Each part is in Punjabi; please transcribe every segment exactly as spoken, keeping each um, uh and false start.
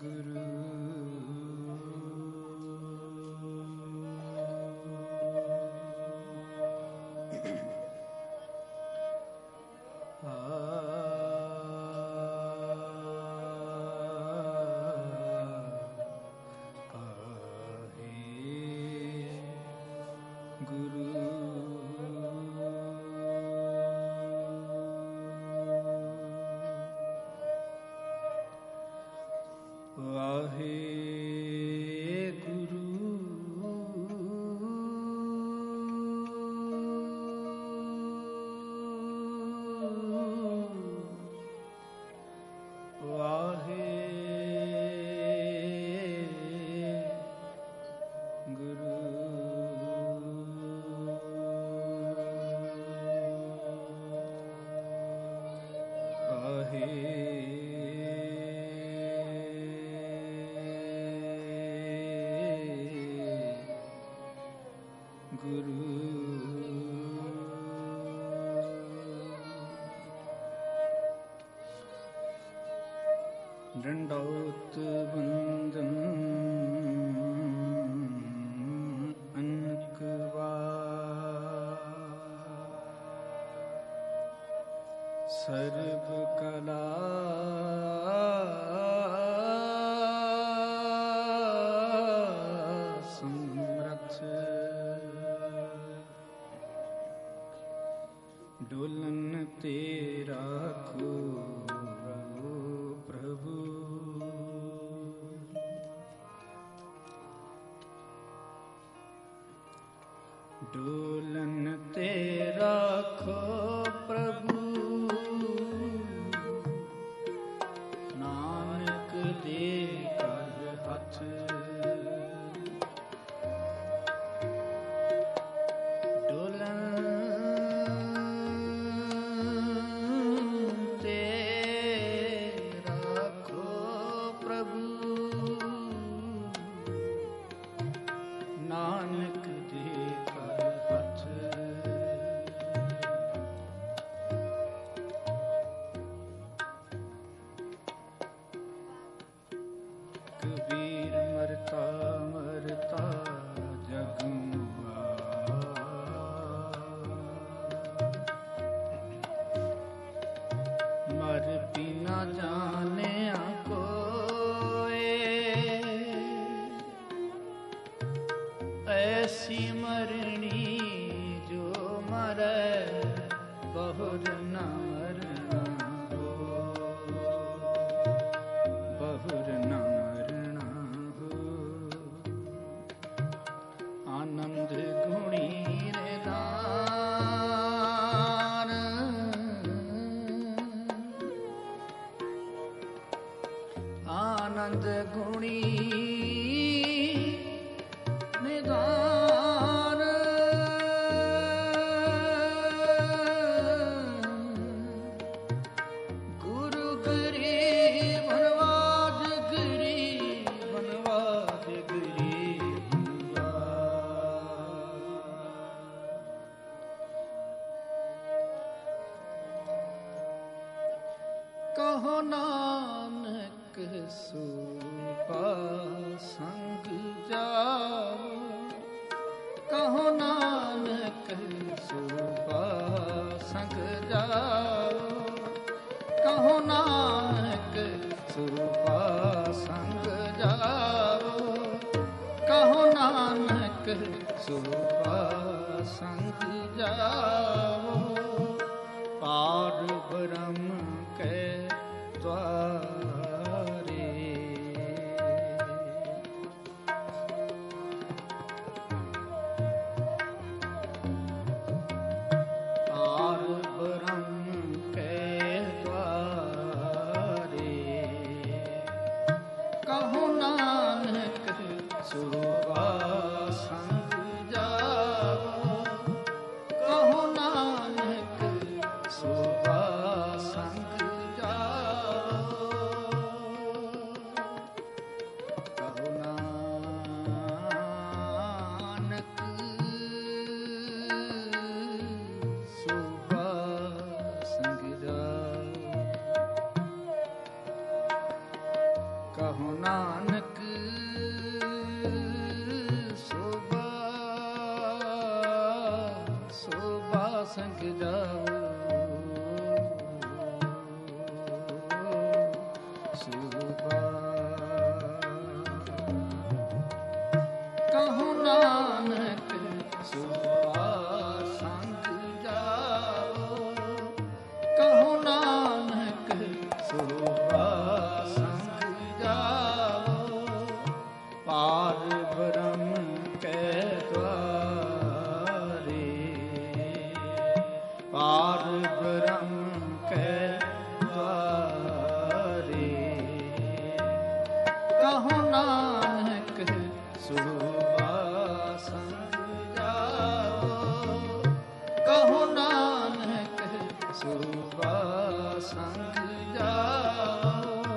ਗੁਰੂ ਡੰਡੌਤ ਬੰਦਨ ਅਨਕ ਵਾਰ ਸਰਬ ਕਲਾ ਸਮਰਥ ਡੋਲਨ ਤੇ ਰਾਖੋ ਡੋਲਨ ਤੇ ਰਾਖੋ ਪ੍ਰਭੂ ਨਾਨਕ ਦੇ ਕਰ ਹੱਥ ਡੋਲਨ ਤੇ ਰਾਖੋ ਪ੍ਰਭੂ ਨਾਨਕ ਦੇ ਕਬੀਰ ਮਰਤਾ ਮਰਤਾ ਜਗ ਮਰ ਬਿਨਾ ਜਾਣਿਆ ਕੋਏ ਐਸੀ ਮਰਣੀ ਜੋ ਮਰੈ ਬਹੁਰ ਨਾ ਮਰਨਾ ਹੋ ਬਹੁਰ ਨਾ ਆਨੰਦ ਗੁਣੀ ਨਿਦਾਨ ਆਨੰਦ ਗੁਣੀ ਨਿਦਾਨ ਗੁਰੂ ਗਰੀ ਬਨਵਾਜ ਗਰੀ ਬਨਵਾਜ ਗਰੀ ਕਹੋ ਨਾਨਕ ਸੂਪਾ ਸੰਗ ਜਾਓ ਕਹੋ ਨਾਨਕ ਸੂਪਾ ਸੰਗ ਜਾਓ ਕਹੋ ਨਾਨਕ ਸੂਪਾ ਸੰਗ ਜਾਓ ਕਹੋ ਨਾਨਕ ਸੂਪਾ ਸੰਗ ਜਾਓ ਪਾਰ ਬ੍ਰਹਮ ਕੈ ਦਵਾਰੇ ਪਾਰ ਬ੍ਰਹਮ ਕੈ ਦਵਾਰੇ ਕਹੋ ਨਾਨਕ ਸੁਭਾ ਸੰਗ ਜਾਓ ਕਹੋ ਨਾਨਕ ਸੁਭਾ ਸੰਗ ਸੰਗ ਜਾਓ ਸੁਭਾ ਕਹੋ ਨਾਨਕ ਸੁਭਾ ਸੰਗ ਜਾਓ ਕਹੋ ਨਾਨਕ ਸੁਭਾ ਸੰਗ ਜਾਓ ਪਾਰ ਬ੍ਰਹਮ ਕੈ ਦਵਾਰੇ ਪਾਰ ਬ੍ਰਹਮ ਕੈ ਦਵਾਰੇ ਕਹੋ ਨਾਨਕ ਸੁਭਾ ਸੰਗ ਜਾਓ ਕਹੋ ਨਾਨਕ ਸੁਭਾ ਸੰਗ ਜਾਓ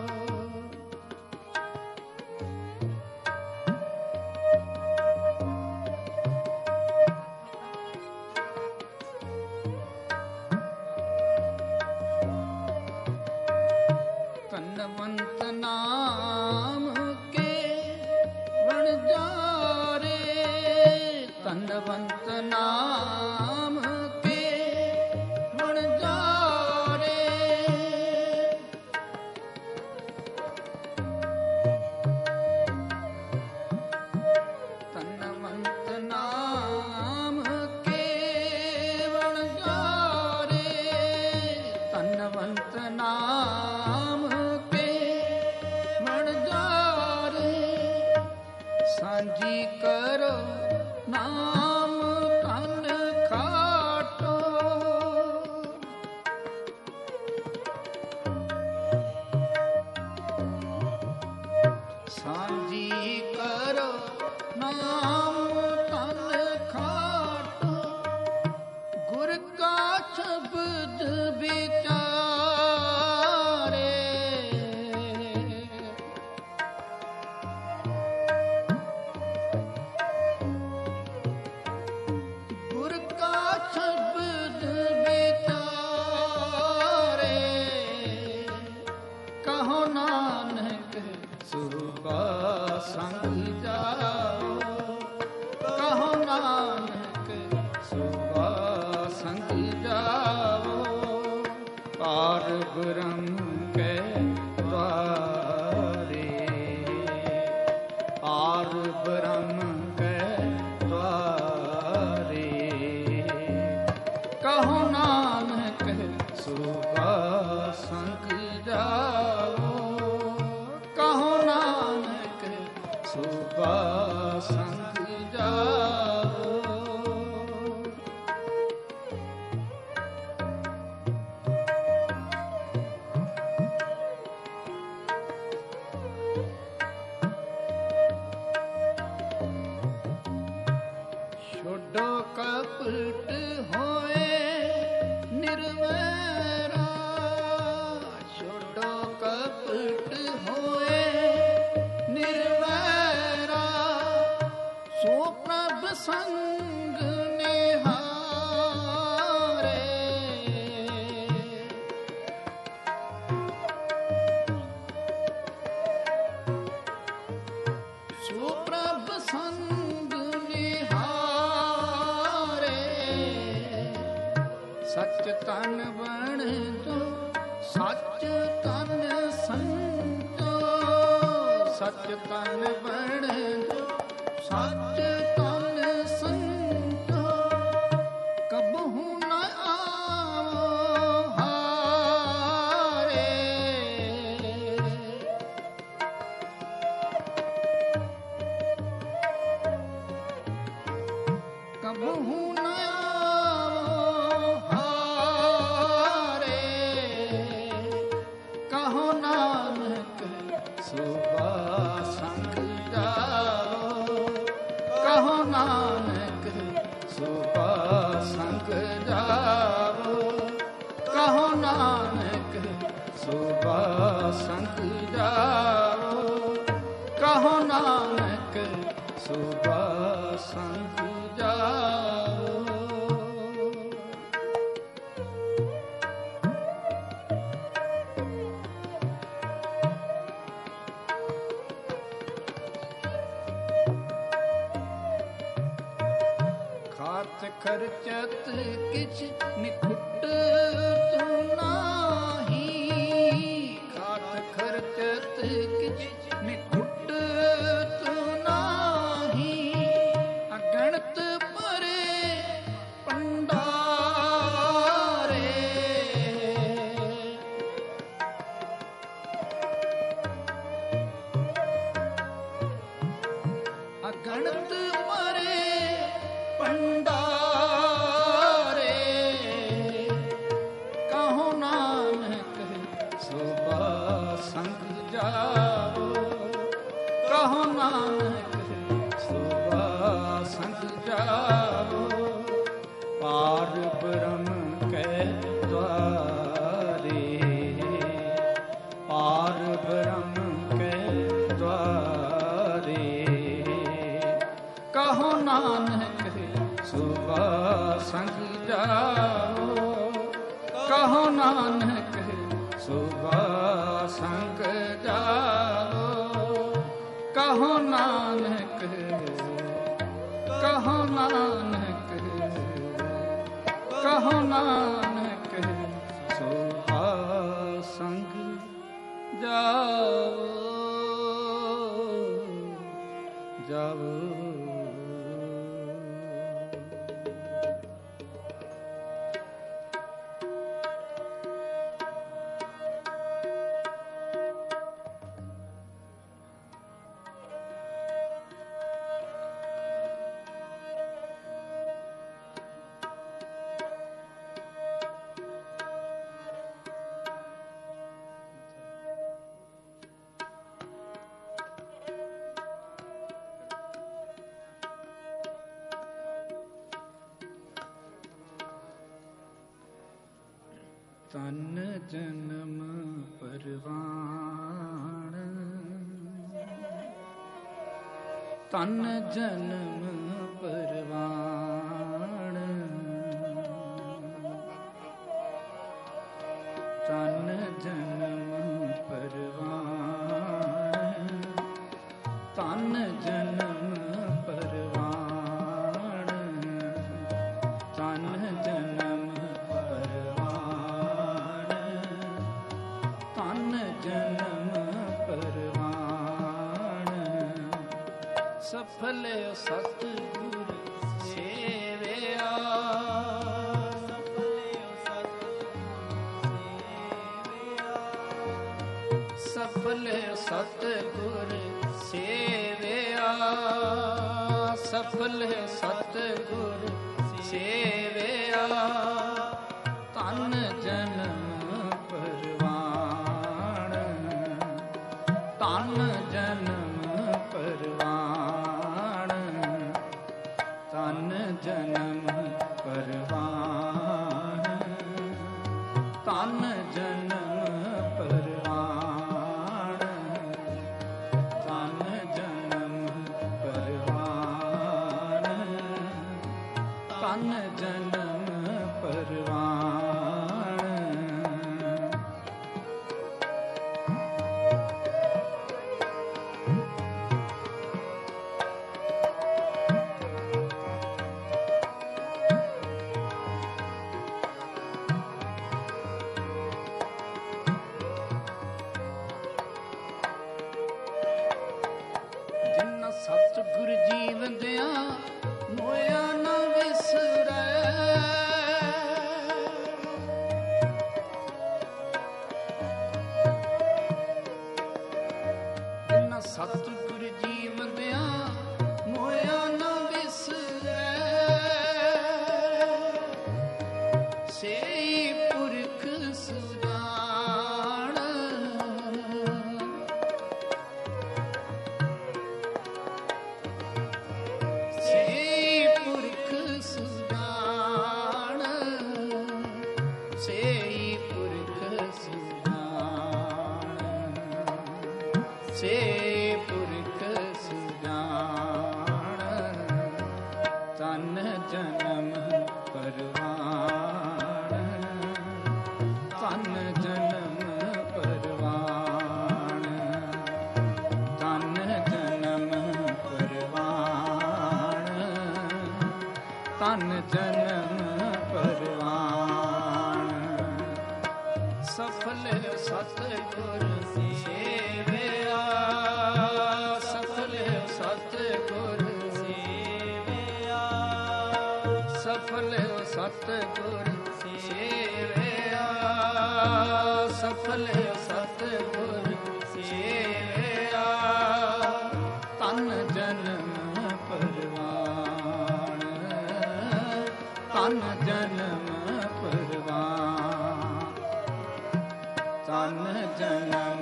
ਧਨਵੰਤ ਨਾਮ ਕੇ ਵਣਜਾਰੇ ਧਨਵੰਤ ਨਾਮ ਕੇ ਵਣਜਾਰੇ ਧਨਵੰਤ ਨਾਮ ਕੇ ਵਣਜਾਰੇ ਧਨਵੰਤ ਨਾਮ ਸਾਂਝੀ ਕਰੋ ਨਾਮ ਤਨ ਖਾਟੋ ਸਾਂਝੀ ਕਰੋ ਨਾਮ ਤਨ ਖਾਟੋ ਗੁਰ ਕਾ ਸ਼ਬਦ ਵਿਚਾਰੇ ਸ਼ਬਦ ਵਿਚਾਰੇ ਕਹੋ ਨਾਨਕ ਸੁਭਾ ਸੰਗ ਜਾਓ ਕਹੋ ਨਾਨਕ ਸੁਭਾ ਸੰਗ ਜਾਓ ਪਾਰ ਬ੍ਰਹਮ ਕੈ ਦਵਾਰੇ ਪਾਰ ਬ੍ਰਹਮ ਕੈ ਦਵਾਰੇ ਕਹੋ ਨਾਨਕ ਸੁਭਾ ਸੰਗ ਜਾਓ ਕਹੋ ਨਾਨਕ ਸੁਭਾ ਸੰਗ ਜਾਓ ਛੋਡੋ ਕਪਟ ਹੋਏ ਨਿਰਵੈਰਾ ਛੋਡੋ ਕਪਟ ਹੋਏ ਨਿਰਵੈਰਾ ਸੋ ਪ੍ਰਭ ਸੰਗ ਨਿਹਾਰੇ ਸੋ ਪ੍ਰਭ ਸੰਗ ਨਿਹਾਰੇ ਸੱਚ ਤਨ ਬਣ ਜੋ ਸੱਚ ਤਨ ਸੰਤੋ ਸੱਚ ਤਨ ਬਣ ਜੋ ਸੱਚ ਤਨ ਸੰਤੋ ਕਬਹੂ ਨ ਆਵੋ ਹਾਰੇ ਕਬਹੂ ਨ ਆਵੋ ਹਾਰੇ ਕਹੋ ਨਾਨਕ ਸੁਭਾ ਸੰਗ ਜਾਓ ਕਹੋ ਨਾਨਕ ਸੁਭਾ ਸੰਗ ਜਾਓ ਕਹੋ ਨਾਨਕ ਸੁਭਾ ਸੰਗ ਜਾਓ ਕਹੋ ਨਾਨਕ ਸੁਭਾ ਸੰਗ ਜਾਓ ਖਾਤ ਖਰਚਤ ਕਿਛ ਨਿਖੁੱਟ ਤੂੰ ਨਾਹੀ, ਖਾਤ ਖਰਚਤ ਕਿਛ ਨਿਖੁੱਟ ਤੂੰ ਨਾਹੀ, ਅਗਣਤ ਭਰੇ ਭੰਡਾਰੇ, ਅਗਣਤ ਭਰੇ ਭੰਡਾਰੇ, ਕਹੋ ਨਾਨਕ ਸੋਭਾ ਸੰਗ ਜਾਓ, ਕਹੋ ਨਾਨਕ ਸੋਭਾ ਸੰਗ ਜਾਓ, ਪਾਰ ਬ੍ਰਹਮ ਕੈ ਦੁਆਰੇ, ਪਾਰ ਬ੍ਰਹਮ ਕੈ ਦੁਆਰੇ, ਕਹੋ ਨਾਨਕ ਸੋਭਾ ਸੰਗ ਜਾਓ, ਕਹੋ ਨਾਨਕ ਸੋਭਾ ਸੰਗ ਜਾਓ, ਕਹੋ ਨਾਨਕ, ਕਹੋ ਨਾਨਕ, ਕਹੋ ਨਾਨਕ ਸੋਭਾ ਸੰਗ ਜਾਓ, ਜਾਓ। ਤਨ ਜਨਮ ਪਰਵਾਣ, ਤਨ ਜਨਮ ਪਰਵਾਣ, ਤਨ ਜਨਮ ਪਰਵਾਣ, ਤਨ ਜਨਮ ਪਰਵਾਣ, ਤਨ ਜਨਮ ਸਫਲ ਸਤਿਗੁਰ ਸੇਵਿਆ, ਸਫਲ ਸਤਿਗੁਰ ਸੇਵਿਆ, ਸਫਲ ਸਤਿਗੁਰ ਸੇਵਿਆ, ਤਨ ਜਨਮ ਪਰਵਾਣ, ਤਨ ਜਨਮ ਪਰਵਾਣ, ਤਨ ਜਨਮ ਪਰਵਾਣ, ਤਨ ਜਨਮ ਪਰਵਾਣ, ਤਨ ਜਨਮ ਪਰਵਾਣ, ਤਨ ਜਨਮ ਪਰਵਾਣ। ਸਤਿਗੁਰ ਜੀਵਦਿਆਂ ਮੋਇਆ ਨਾ ਵਿਸਰੈ, ਜਿਨ੍ਹਾਂ ਸਤਿਗੁਰ ਜੀਵਦਿਆਂ ਮੋਇਆ ਨਾ ਵਿਸਰੈ, ਸੇਈ ਪੁਰਖ ਸੁਜਾਨ, ਸੇਈ ਪੁਰਖ ਸੁਜਾਨ, ਸੇਈ ਪੁਰਖ ਸੁਜਾਨ, ਤਨ ਜਨਮ ਪਰਵਾਣ, ਤਨ ਜਨਮ ਪਰਵਾਣ, ਤਨ ਜਨਮ ਪਰਵਾਣ, ਤਨ ਜਨਮ ਪਰਵਾਣ ਸਫਲ ਸਤਿਗੁਰ ਸੇਵਿਆ ਸਫਲ ਸਤਿਗੁਰ ਸੇਵਿਆ ਸਫਲ ਸਤਿਗੁਰ ਸੇਵਿਆ ਸਫਲ ਸਤਿਗੁਰ ਸੇਵਿਆ ਤਨ ਜਨਮ ਪਰਵਾਣ ਤਨ ਜਨਮ ਪਰਵਾਣ ਤਨ ਜਨਮ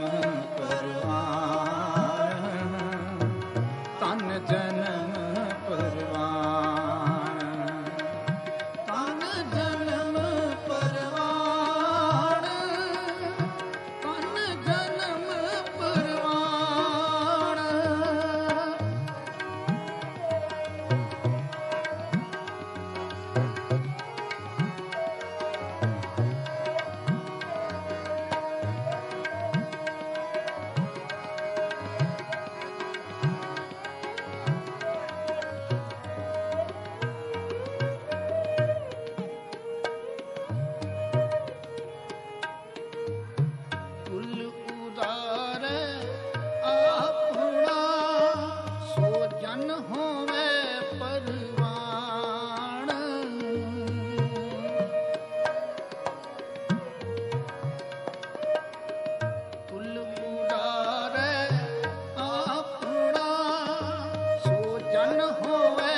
ਪਰਵਾਣ ਤਨ ਜਨਮ ਪਰਵਾਣ ਤਨ ਜਨਮ ਪਰਵਾਣ ਤਨ ਜਨਮ ਪਰਵਾਣ ਕੁਲ ਉਦਾਰੈ ਆਪਣਾ ਸੋ ਜਨ ਹੋਵੇ ਪਰਵਾਣ ਕੁਲ ਉਦਾਰੈ ਆਪਣਾ ਸੋ ਜਨ ਹੋਵੇ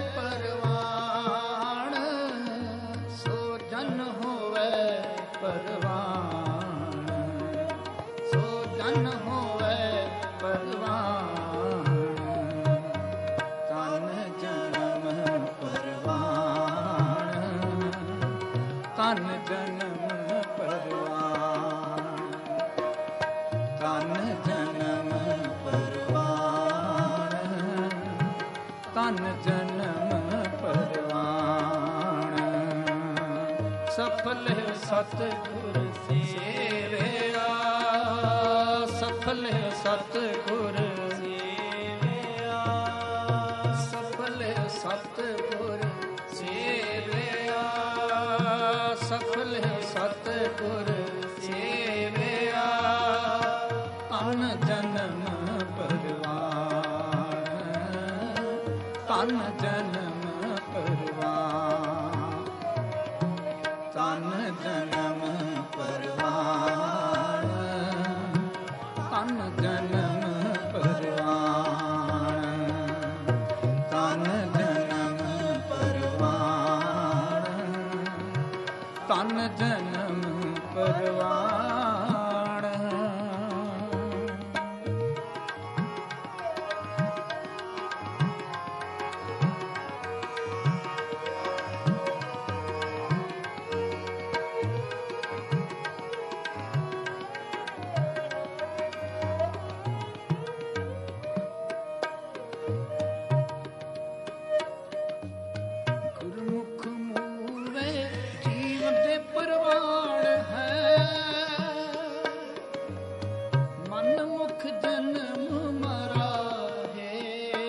ਪਰਵਾਣ ਸੋ ਜਨ ਹੋਵੇ ਪਰਵਾਣ ਸੋ ਜਨ ਹੋਵੇ ਪਰਵਾਣ ਤਨ ਜਨਮ ਪਰਵਾਣ ਤਨ ਜਨਮ ਪਰਵਾਣ ਤਨ ਜਨਮ ਪਰਵਾਣ ਤਨ ਜਨਮ ਪਰਵਾਣ ਸਫਲ ਸਤਿਗੁਰ ਸੇਵਿਆ ਸਫਲ ਸਤਿਗੁਰ ਸੇਵਿਆ ਸਫਲ ਸਤਿਗੁਰ ਸੇਵਿਆ ਸਫਲ ਸਤਿਗੁਰ ਸੇਵਿਆ ਤਨ ਜਨਮ ਪਰਵਾਣ ਤਨ ਜਨਮ ਪਰਵਾਣ ਤਨ ਜਨਮ ਪਰਵਾਣ ਤਨ ਜਨਮ ਪਰਵਾਣ ਤਨ ਜਨਮ ਪਰਵਾਣ ਤਨ ਜਨਮ ਪਰਵਾਣ ਗੁਰਮੁਖ ਮੂਵੇ ਜੀਵ ਦੇ ਪਰਵਾਣ ਹੈ ਮਨ ਮੁਖ ਜਨਮ ਮਰਾਹੇ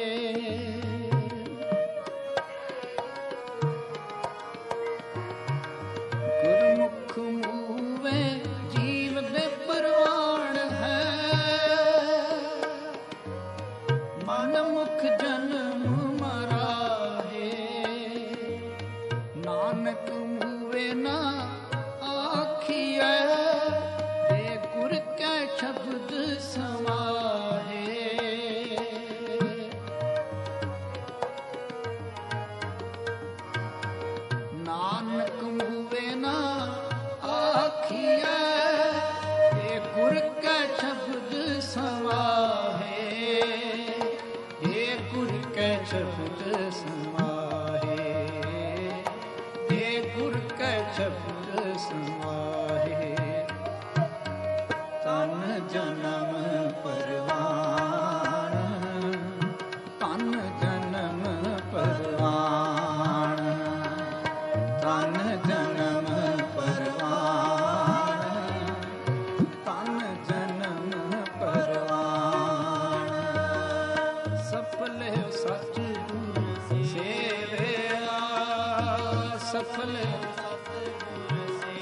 ਗੁਰਮੁਖ ਮੂਵੇ ਜੀਵ ਦੇ ਪਰਵਾਣ ਹੈ ਮਨ ਮੁਖ ਜਨਮ ਮਰਾਹੇ ਨਾਨਕ ਮੂਵੇ ਨਾ ਆਖੀਐ ਏ ਗੁਰ ਕੈ ਸ਼ਬਦ ਸਮਾਹੇ ਨਾਨਕ ਮੂਵੇ ਨਾ ਆਖੀਐ ਏ ਗੁਰ ਕੈ ਸ਼ਬਦ ਸਮਾਹੇ ਏ ਗੁਰ ਕੈ ਸ਼ਬਦ ਸਮਾਹੇ ਏ ਗੁਰ ਕੈ ਸ਼ਬਦ ਸਮਾਹੇ ਤਨ ਜਨਮ ਪਰਵਾਣ ਤਨ ਜਨਮ ਪਰਵਾਣ ਤਨ ਜਨਮ ਪਰਵਾਣ ਤਨ ਜਨਮ ਪਰਵਾਣ ਸਫਲ ਸਤਿਗੁਰ ਸੇਵਿਆ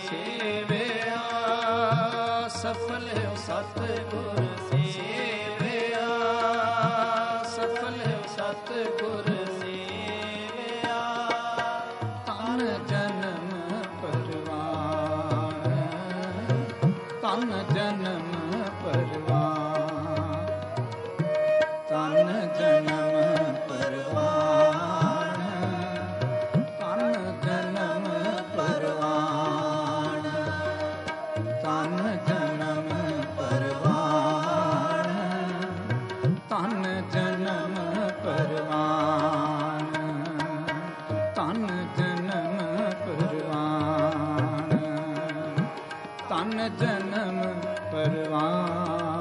ਸੇਵਿਆ ਸਫਲ ਹੋ ਸਤਿਗੁਰ ਸੇਵਿਆ ਸਫਲ ਹੋ ਸਤਿਗੁਰ ਸੇਵਿਆ ਤਨ ਜਨਮ ਪਰਵਾਨ ਤਨ ਜਨਮ ਪਰਵਾਨ ਤਨ ਜਨਮ ਪਰਵਾਨ ਤਨ ਜਨਮ ਪਰਵਾਨ ਤਨ ਜਨਮ ਪਰਵਾਨ ਤਨ ਜਨਮ ਪਰਵਾਨ ਤਨ ਜਨਮ ਪਰਵਾਨ ਤਨ ਜਨਮ ਪਰਵਾਨ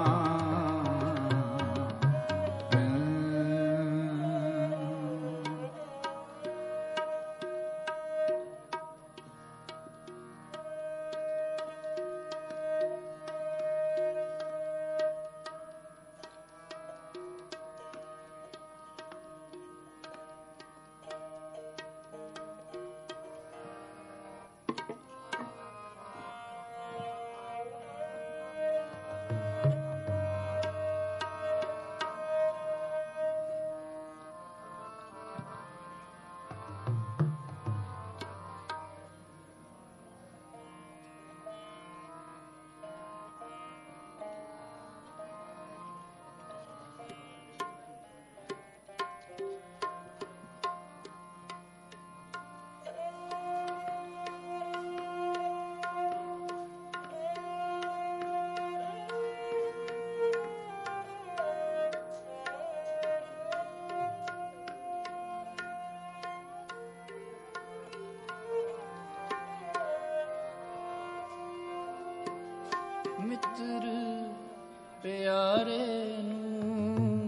ਮਿੱਤਰ ਪਿਆਰੇ ਨੂੰ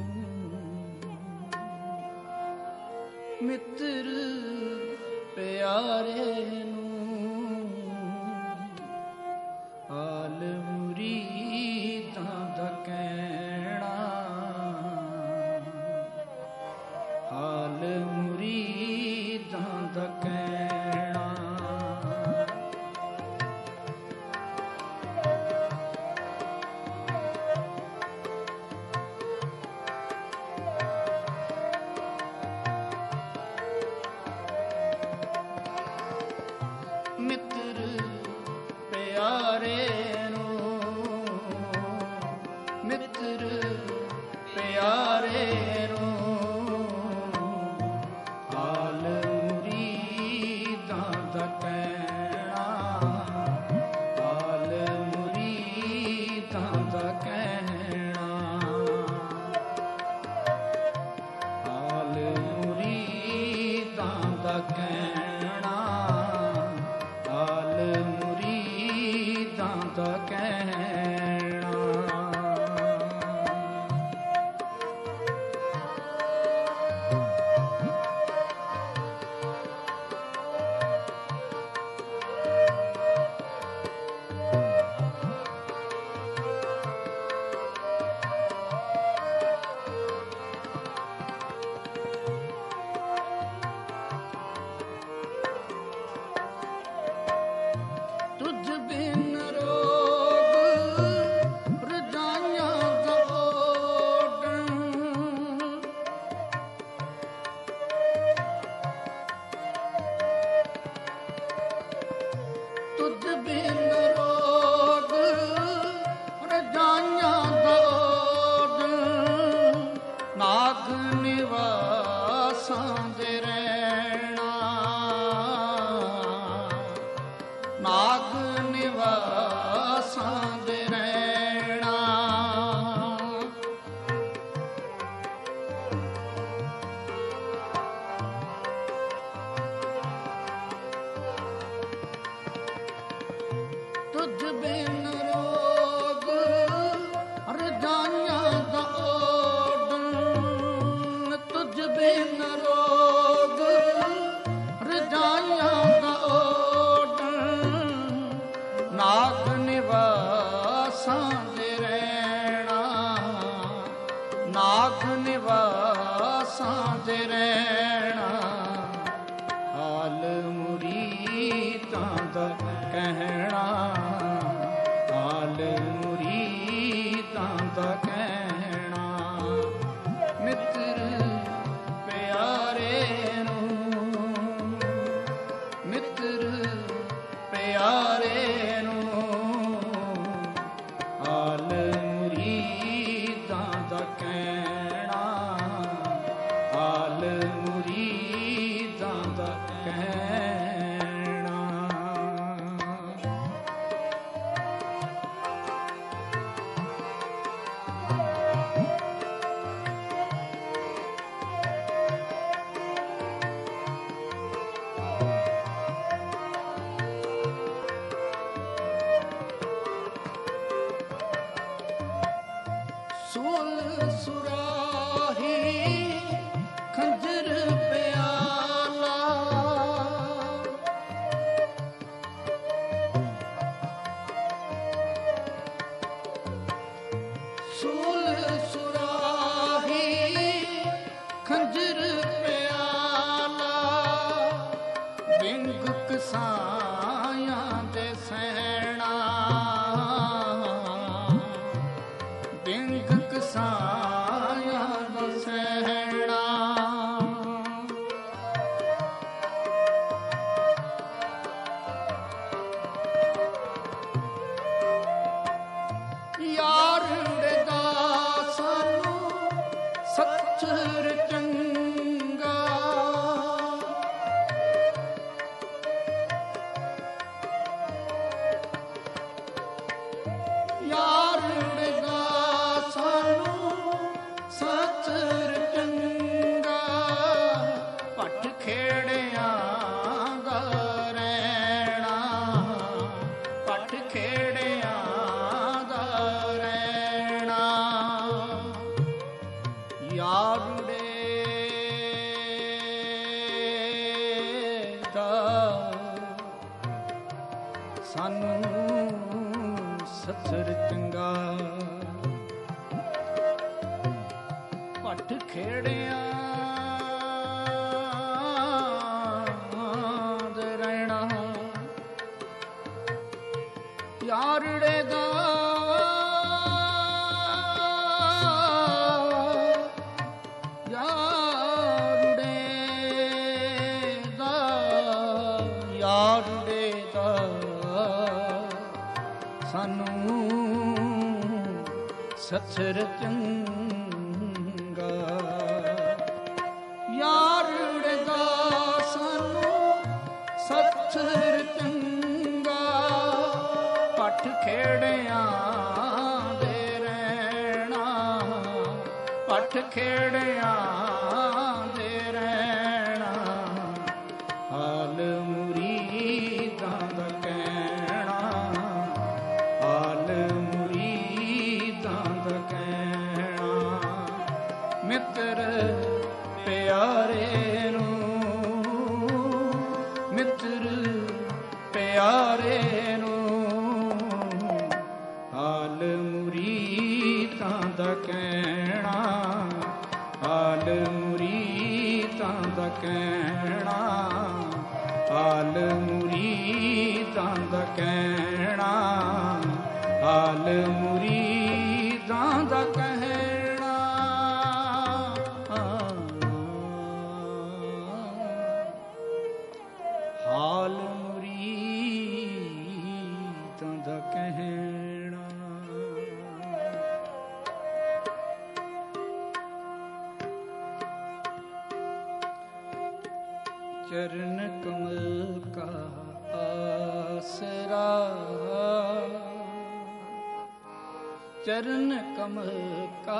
ਮਿੱਤਰ ਪਿਆਰੇ ਨੂੰ ਹਾਲ ਮੁਰੀਦਾਂ ਦਾ ਕਹਿਣਾ ਹਾਲ ਮੁਰੀਦਾਂ ਦਾ ਕਹਿਣਾ ਮਿੱਤਰ ਪਿਆਰੇ ਨੂੰ ਮਿੱਤਰ ਪਿਆਰੇ ਨੂੰ ਹਾਲ ਮੁਰੀਦਾਂ ਦਾ ਕਹਿਣਾ ਹਾਲ ਮੁਰੀਦਾਂ ਦਾ ਕਹਿਣਾ ਹਾਲ ਮੁਰੀਦਾਂ ਦਾ ਕਹਿਣਾ ਹਾਲ ਮੁਰੀਦਾਂ ਦਾ ਕਹਿਣਾ ਤੁਝ ਬਿਨ ਰੋਗ ਰਜਾਈਆਂ ਦਾ ਓਡਣ ਤੁਝ ਬਿਨ ਰੋਗ ਰਜਾਈਆਂ ਦਾ ਓਡਣ ਨਾਗ ਨਿਵਾਸਾਂ ਦੇ ਰਹਿਣਾ ਨਾਗ ਨਿਵਾਸਾਂ ਦੇ ਰਹਿਣਾ ਤੁਝ ਬਿਨ ਰੋਗ ਰਜਾਈਆਂ ਦਾ ਓਡਣ ਤੁਝ ਬਿਨ ਰੋਗ ਰਜਾਈਆਂ ਦਾ ਓਡਣ ਨਾਗ ਨਿਵਾਸਾਂ ਦੇ ਰਹਿਣਾ ਨਾਗ ਨਿਵਾਸਾਂ ਦੇ ਰਹਿਣਾ ਹਾਲ ਮੁਰੀਦਾਂ ਦਾ ਕਹਿਣਾ, ਹਾਲ ਮੁਰੀਦਾਂ ਦਾ ਕਹਿਣਾ। ਮਿੱਤਰ ਪਿਆਰੇ ਨੂੰ, ਮਿੱਤਰ ਪਿਆਰੇ ਨੂੰ, ਹਾਲ ਮੁਰੀਦਾਂ ਦਾ ਕਹਿਣਾ, ਹਾਲ ਮੁਰੀਦਾਂ ਦਾ ਕਹਿਣਾ। ਸੂਲ ਸੁਰਾਹੀ ਖੰਜਰ ਪਿਆਲਾ, ਸੂਲ ਸੁਰਾਹੀ ਖੰਜਰ ਪਿਆਲਾ, ਵਿੰਗ ਕਸਾਇਆਂ ਦੇ ਸੈਣਾ, ਵਿੰਗ ਕਸਾਇਆਂ ਦਾ ਸਹਿਣਾ। ਯਾਰ ਦਾ ਸਾਨੂੰ ਸੱਚਰ ਚੰਗਾ, ਯਾਰ ਦਾ ਸਾਨੂੰ ਸੱਚਰ ਚੰਗਾ, ਭੱਟ ਖੇੜਿਆਂ ਦਾ ਰਹਿਣਾ, ਭੱਟ ਖੇੜਿਆਂ ਦਾ ਰਹਿਣਾ। ਯਾਰੁੜੇ ਦਾ ਸਾਨੂੰ ਸੱਚਰ ਚੰਗਾ, ਭੱਟ ਖੇੜਿਆਂ ਦੇ ਰਹਿਣਾ। ਯਾਰੜੇ ਦਾ ਯਾਰੜੇ ਦਾ ਯਾਰੜੇ ਦਾ ਸਾਨੂੰ ਸੱਚਰ ਚੰਗਾ, ਯਾਰੜੇ ਦਾ ਸਾਨੂੰ ਸੱਚਰ ਚੰਗਾ, ਭੱਟ ਖੇੜਿਆਂ ਦੇ ਰਹਿਣਾ, ਭੱਟ ਖੇੜਿਆਂ ਦੇ ਰਹਿਣਾ। ਹਾਲ ਮੁਰੀਦਾਂ ਦਾ ਕਹਿਣਾ, ਹਾਲ ਮੁਰੀਦਾਂ ਦਾ ਕਹਿਣਾ। ਮਿੱਤਰ ਪਿਆਰੇ ਨੂੰ, ਮਿੱਤਰ ਪਿਆਰੇ ਨੂੰ, ਹਾਲ ਮੁਰੀਦਾਂ ਦਾ ਕਹਿਣਾ, ਹਾਲ ਮੁਰੀਦਾਂ ਦਾ ਕਹਿਣਾ, ਹਾਲ ਮੁਰੀਦਾਂ ਦਾ ਕਹਿਣਾ, ਹਾਲ ਮੁਰੀਦਾਂ ਦਾ ਕਹਿਣਾ। ਹਾਲ ਮੁਰੀਦਾਂ ਦਾ ਕਹਿਣਾ। चरण कमल का आसरा, चरण कमल का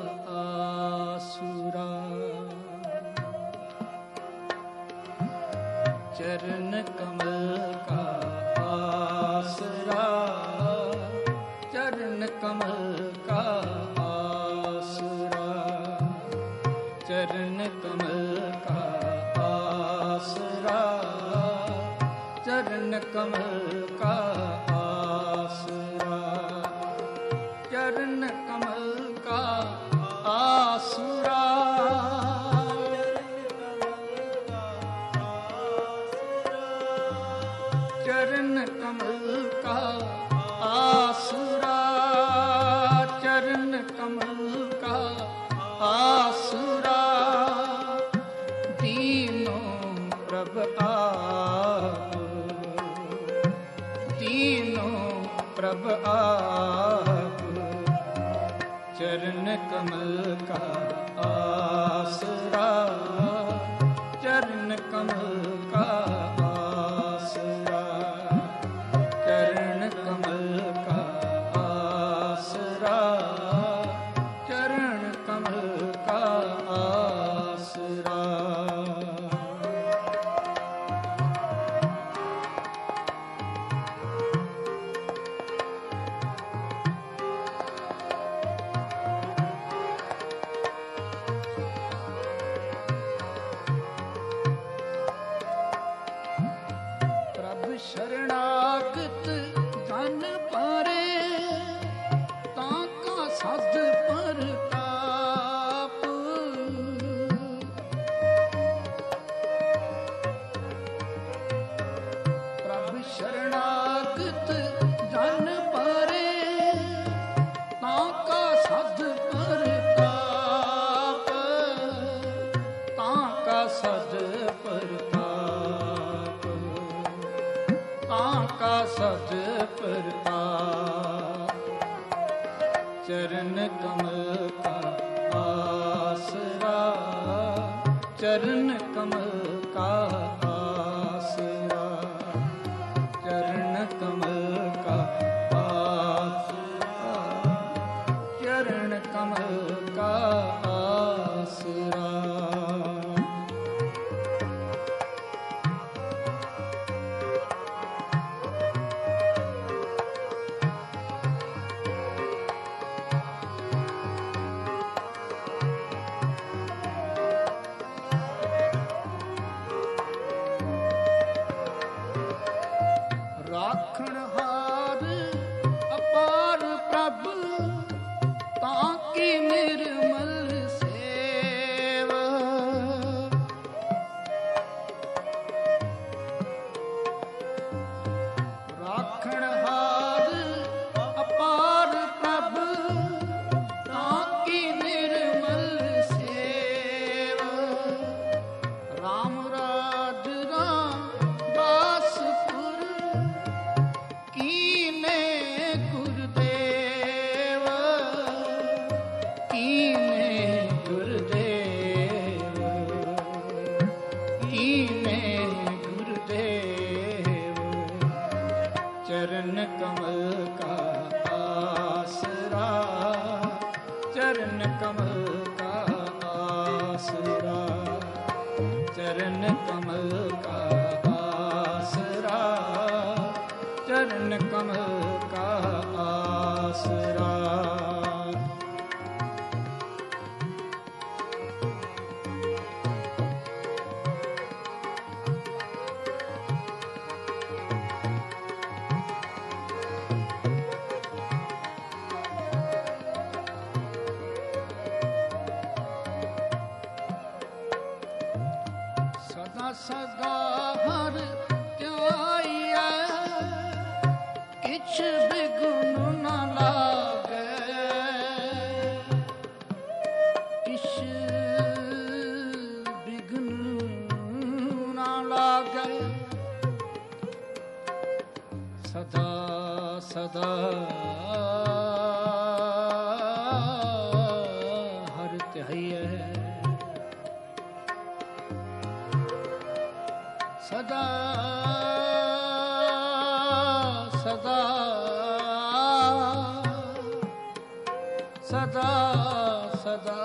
आसुरा, चरण कमल का आसरा, चरण कमल का आसरा, चरण कमल का आसरा, चरण कमल का आसरा, चरण कमल का आसरा, चरण कमल का आसरा, चरण कमल का आसरा, दीनों प्रभ आप, दीनों प्रभ आप, चरण कमल का आसरा, चरण कमल का आसरा, चरण कमल का आसरा, चरण कमल का आसरा। शरणागत धन पारे, ताका साध परताप, प्रभु शरणागत धन पारे, ताका साध परताप, ताका साध परताप, का सज प्रताप, चरण कमल का आसरा, चरण कमल का आसरा, चरण कमल का आसरा, चरण कमल का आसरा। राखण हार अपार प्रभ, ताकी निर्मल सेव, राखण हार अपार प्रभ, ताकी निर्मल सेव, राम राज राम दासपुर, कीने गुरुदेव, कीने गुरुदेव, कीने गुरुदेव, चरण कमल का आसरा, चरण कमल का आसरा, चरण कमल का आसरा, चरण कमल का आसरा। सदा सदा हर त्याइया, किछ बिगुन न लागे, किछ बिगुन न लागे, सदा सदा हर त्याइया, सदा सदा सदा सदा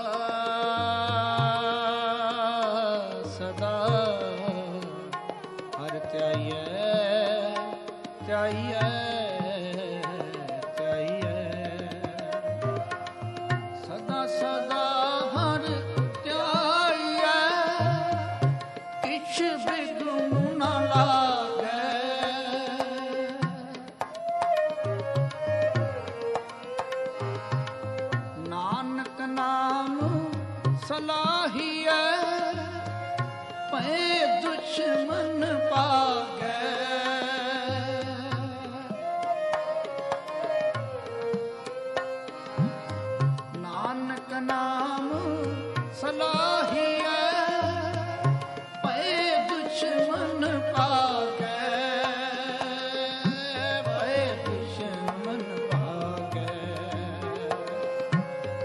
सदा हर त्याइये त्याइये त्याइये, सदा सदा हर त्याइये, किछ बिगुन न लागे, नानक नाम सलाहिए, पे दुश्मन पागे,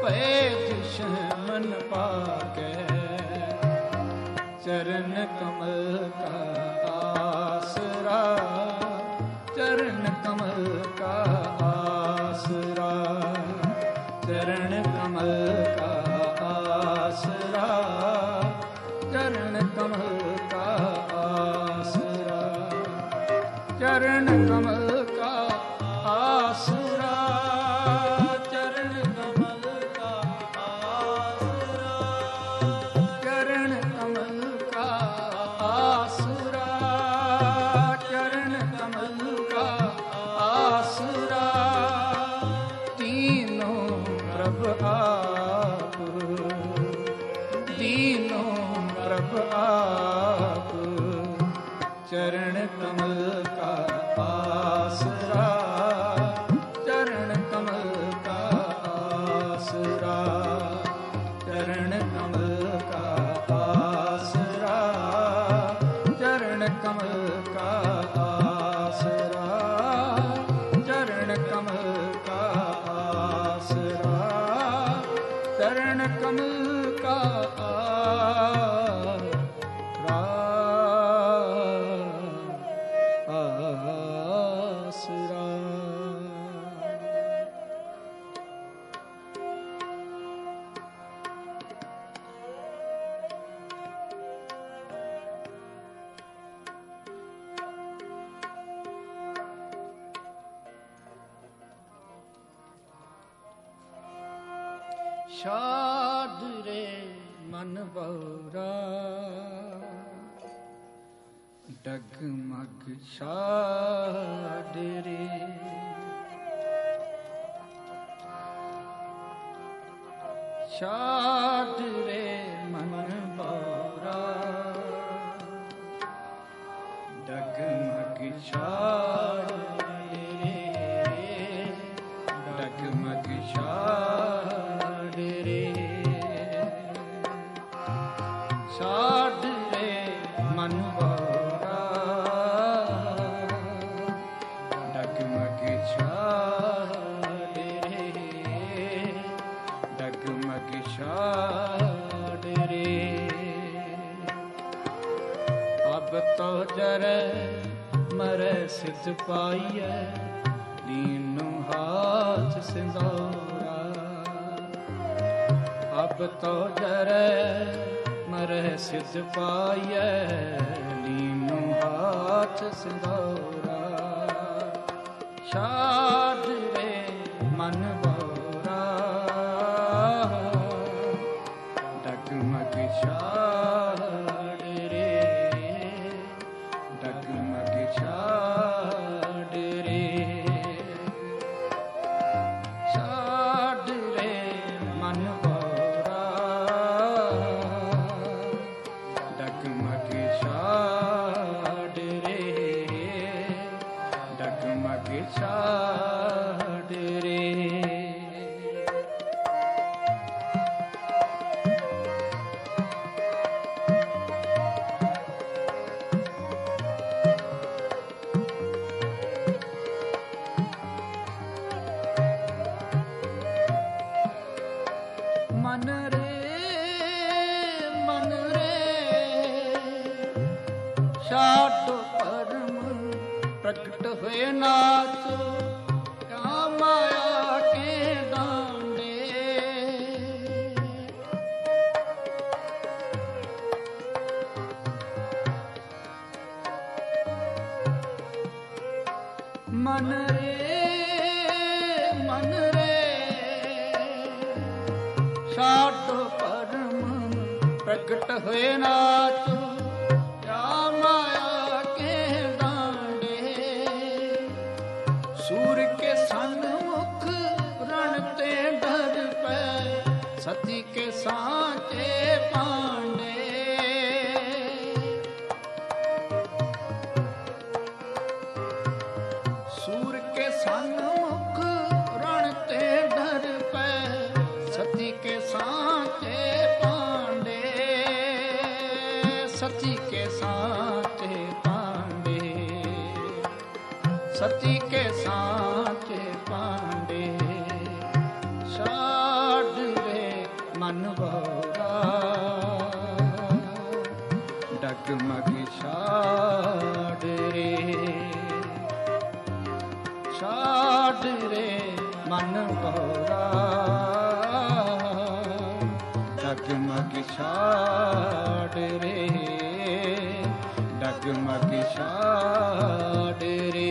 पए दुश्मन पाके, चरण कमल का आसरा, चरण कमल का आसरा, चरण कमल का आसरा, चरण कमल का आसरा, चरण कमल का आसरा, चरण कमल का आसरा, चरण कमल का आसरा, चरण कमल का आसरा, तीनों प्रभ आप, तीनों प्रभ आप, चरण कमल का आसरा, चरण कमल का आसरा, चरण कमल का आसरा, चरण कमल का आसरा, चरण कमल का आसरा, चरण कमल का शाद रे मन बौरा, डगमग शाद रे, शाद रे मन बौरा, डगमग शाद रे, डगमग शाद रे, शाद रे मन बौरा, डगमग शाद रे, डगमग शाद रे, अब तो जरे मरे सिद्ध पाइए, लीनो हाथ सिंदूरा, अब तो जरे मरे सिद्ध पाइए, लीनो हाथ सिंदूरा, शाद रे मन बौरा, डगमग शाद रे, डगमग शाद रे, शाद रे मन बौरा, डगमग शाद रे, डगमग शाद रे। मन रे मन रे शाद परम प्रकट हुए नाथ, क्या माया के दांडे, मन रे मन रे शाद परम प्रकट हुए नाथ, क्या माया के दांडे, सूर्य के सन्मुख रणते डर पे, सती के सांचे पांडे, सूर्य के सन्मुख रणते डर पे, सती के सांचे पांडे, सती के सांचे पांडे, सती के सांचे पांडे, शाद मन भौरा डगमग छाड़ रे छाड़ रे मन भौरा डगमग छाड़ रे डगमग छाड़ रे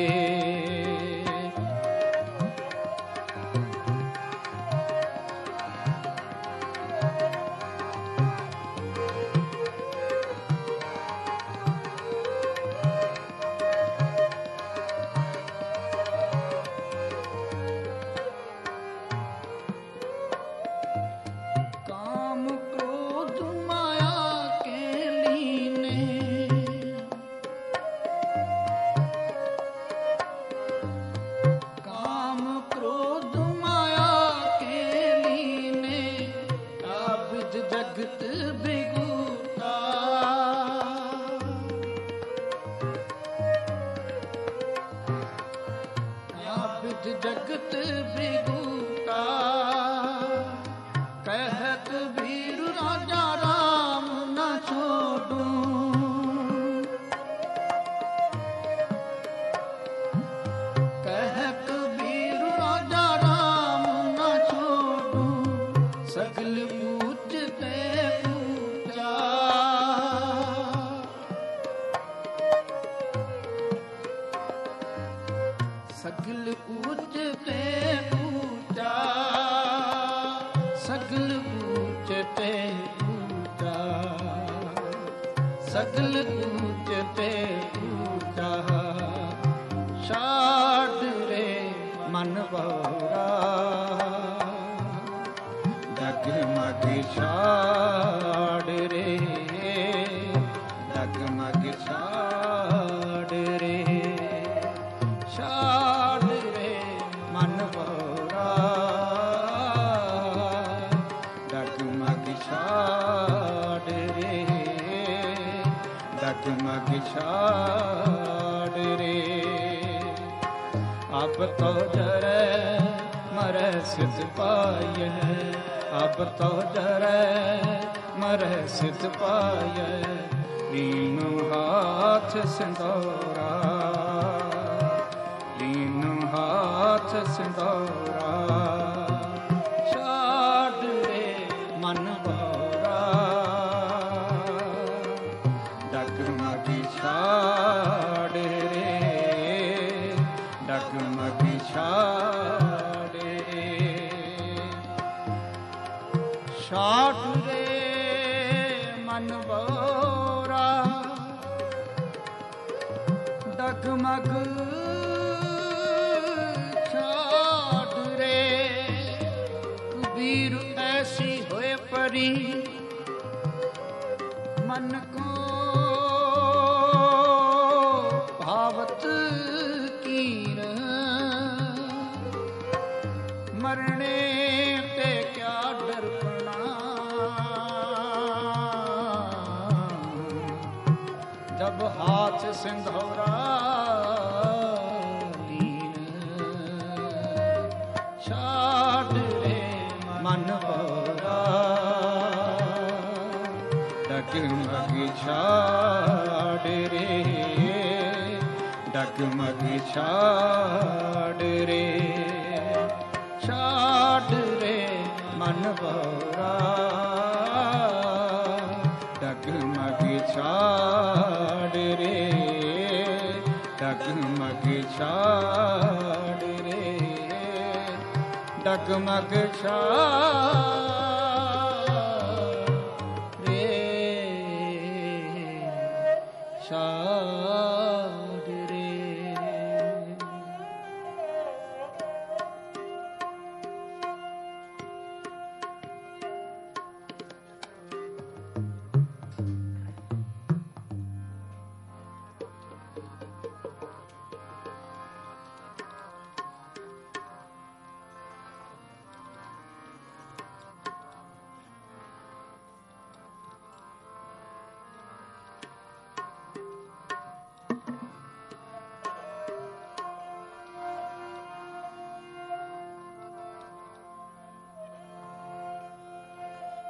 जगत बिगूता कहत वीर राजा राम न छोड़ूं कहत वीर राजा राम न छोड़ूं सगल पूजते पूजा सगल पूजते पूजा सगल पूजते पूजा सगल पूजते पूजा छाड़ रे मन भौरा डगमग छाड़ रे डगमग छाड़ रे छाड़ रे मन भौरा डगमग छाड़ रे डगमग छाड़ रे अब तो जरे मरे सिद्ध पाय अब तो जरे मरे सिद्ध पाय तीनों हाथ सिंदूरा तीनों हाथ सिंदूरा छाड़ रे मन भौरा डगमग छाड़ रे डगमग छाड़ रे छाड़ रे मन भौरा डगमग छाड़ रे वीर ऐसी होए परी मन को भावत कीर मरने ते क्या डरपना जब हाथ सिंदूरा छाड़ रे मन भौरा डगमग छाड़ रे डगमग छाड़ रे छाड़ रे मन भौरा डगमग छाड़ रे डगमग छाड़ रे डगमग छाड़ रे छाड़ रे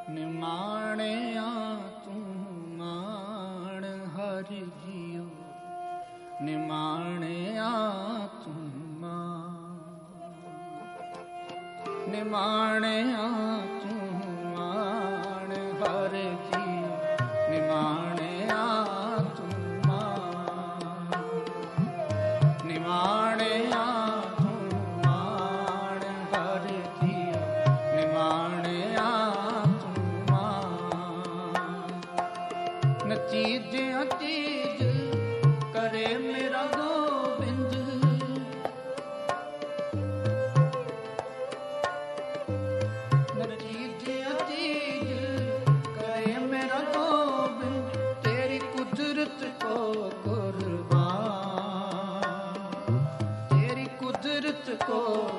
ਨਿਮਾਣਿਆ ਤੂੰ ਮਾਣ ਹਰ ਜੀਉ, ਨਿਮਾਣਿਆ ਤੂੰ ਮਾਣ, ਨਿਮਾਣਿਆ ਤੂੰ ਮਾਣ ਹਰ ਜੀਉ, ਨਿਮਾਣਿਆ ਤੂੰ ਮਾਣ, ਨਿਮਾਣਿਆ ਤੂੰ ਮਾਣ ਹਰ ਜੀਉ, ਨਿਮਾਣਿਆ ਚੀਜ਼ਿਆਂ ਚੀਜ਼ ਕਰੇ ਮੇਰਾ ਗੋਬਿੰਦ, ਚੀਜ਼ਿਆਂ ਚੀਜ਼ ਕਰੇ ਮੇਰਾ ਗੋਬਿੰਦ, ਤੇਰੀ ਕੁਦਰਤ ਕੋ ਕੁਰਬਾਨ, ਤੇਰੀ ਕੁਦਰਤ ਕੋ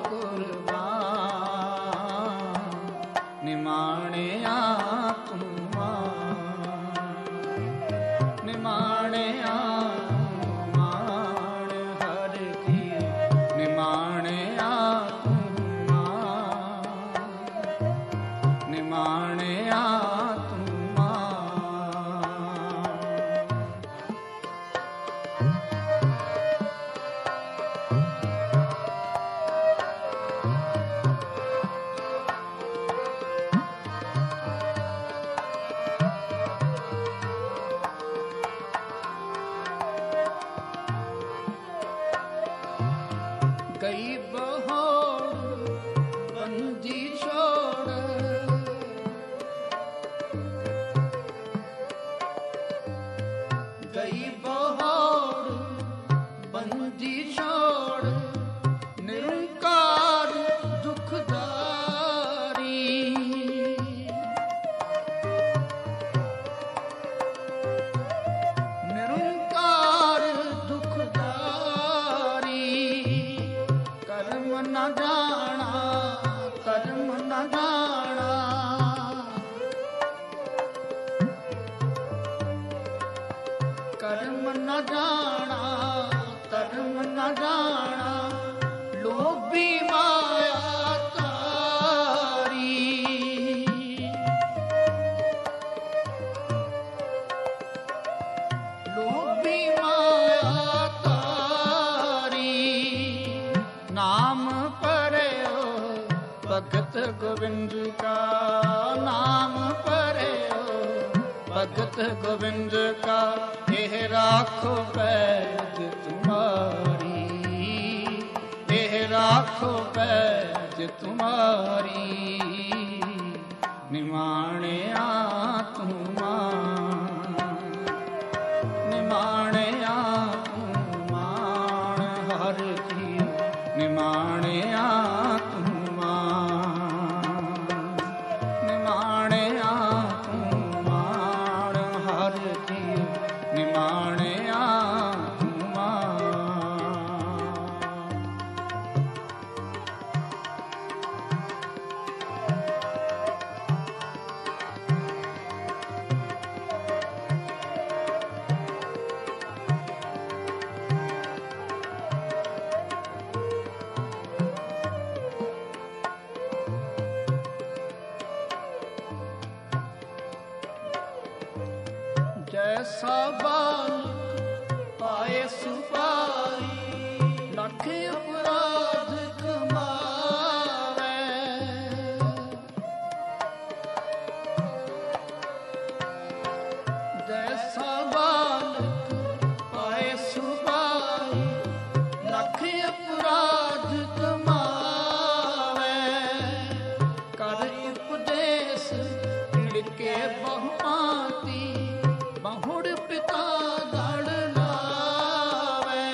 ਕੁਰਬਾਨ, ਨਿਮਾਣਿਆ ਤੂੰ ਨਿਮਾਣਿਆ ਤੂੰ ਮਾਣ ਹਰ ਜੀਉ, ਨਿਮਾਣਿਆ ਤੂੰ ਮਾਣ, ਨਿਮਾਣਿਆ ਤੂੰ ਮਾਣ। ਗਈ ਬਹੋੜ ਬੰਦੀ ਛੋੜ, ਗਈ ਬਹੋੜ ਬੰਦੀ ਛੋੜ, ਨਿਰੰਕਾਰ ਦੁਖਦਾਰੀ, ਨਿਰੰਕਾਰ ਦੁਖਦਾਰੀ, ਕਰਮ ਨਾ ਜਾਣਾ, ਕਰਮ ਨਾ ਜਾਣਾ, ਕਰਮ ਨਾ ਜਾਣਾ, ਕਰਮ ਨਾ ਜਾਣਾ, ਲੋਭੀ ਮਾਇਆ ਤਾਰੀ, ਲੋਭੀ ਮਾਇਆ ਤਾਰੀ, ਨਾਮ ਪਰਿਓ ਭਗਤ ਗੋਬਿੰਦ ਕਾ, ਨਾਮ ਪਰਿਓ ਭਗਤ ਗੋਬਿੰਦ ਕਾ, ਇਹ ਰਾਖੋ ਪੈਜ ਤੁਮਾਰੀ, ਇਹ ਰਾਖੋ ਪੈਜ ਤੁਮਾਰੀ, ਨਿਮਾਣਿਆ ਤੂੰ ਮਾਣ, ਨਿਮਾਣਿਆ ਤੂੰ ਮਾਣ ਹਰ ਜੀਉ, ਨਿਮਾਣਿਆ ਤੂੰ ਮਾਣ, ਨਿਮਾਣਿਆ ਤੂੰ ਮਾਣ ਹਰ ਜੀਉ, ਨਿਮਾਣਿਆ ਤੂੰ ਮਾਣ। ਜੈਸਾ ਬਾਲਕ ਪਾਏ ਸੁਪਾਈ, ਲੱਖ ਅਪਰਾਧ ਕਮਾਵੇ, ਜੈਸਾ ਬਾਲਕ ਪਾਏ ਸੁਪਾਈ, ਲੱਖ ਅਪਰਾਧ ਕਮਾਵੇ, ਕਰ ਉਪਦੇਸ਼ ਢਿੜਕੇ ਬਹੁ ਭਾਂਤੀ, ਬਹੁੜ ਪਿਤਾ ਗੜ ਲਾਵੇ,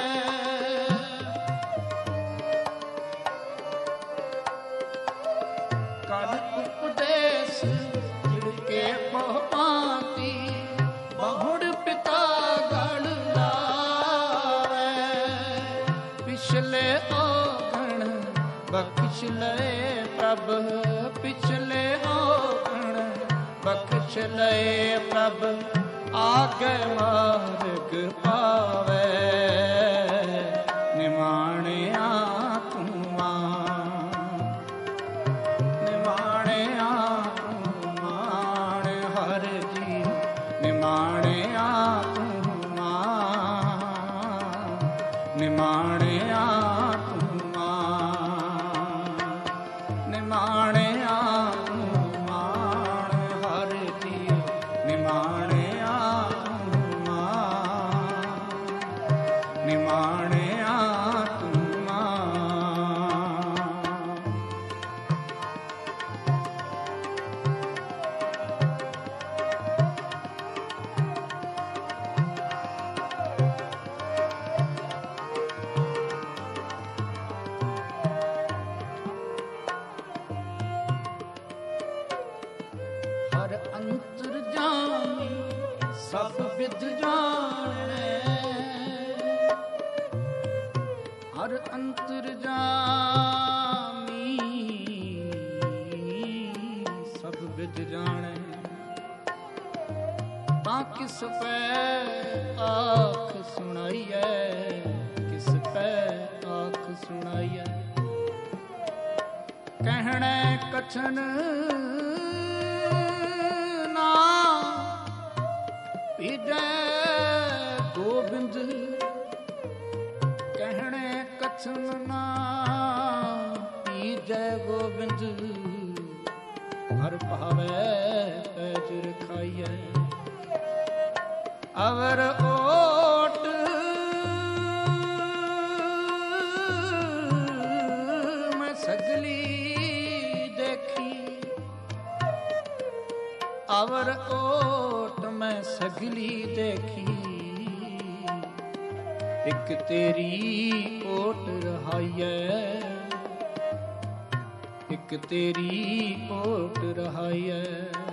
ਕਰ ਉਪਦੇਸ਼ ਢਿੜਕੇ ਬਹੁ ਭਾਂਤੀ, ਬਹੁੜ ਪਿਤਾ ਗੜ ਲਾਵੇ, ਪਿਛਲੇ ਔਗਣ ਬਖਸ਼ ਲਏ ਪ੍ਰਭ, ਪਿਛਲੇ ਔਗਣ ਬਖਸ਼ ਲਏ ਪ੍ਰਭ, ਆਗੇ ਮਾਰਗ ਪਾਵੇ, ਨਿਮਾਣਿਆ ਤੂੰ ਮਾਣ, ਨਿਮਾਣਿਆ ਤੂੰ ਮਾਣ ਸਭ ਵਿਦ ਜਾਣੈ, ਹਰ ਅੰਤਰ ਜਾਮੀ ਸਭ ਵਿਦ ਜਾਣੈ। ਤਾਂ ਕਿਸ ਪੈ ਆਖ ਸੁਣਾਈਐ, ਕਿਸ ਪੈ ਆਖ ਸੁਣਾਈਐ। ਕਹਿਣੈ ਕਛਨ ਨਾ ਪੀਜੈ ਗੋਬਿੰਦ, ਕਹਿਣੈ ਕਛਨ ਨਾ ਪੀਜੈ ਗੋਬਿੰਦ। ਹਰ ਭਾਵੈ ਪੈਜ ਰਖਾਈਐ, ਅਵਰ ਓਟ ਮੈਂ ਸਗਲੀ ਦੇਖੀ, ਅਵਰ ਓਟ ਮੈਂ ਸਗਲੀ ਦੇਖੀ। ਇੱਕ ਤੇਰੀ ਓਟ ਰਹਾਈਐ, ਇੱਕ ਤੇਰੀ ਓਟ ਰਹਾਈਐ।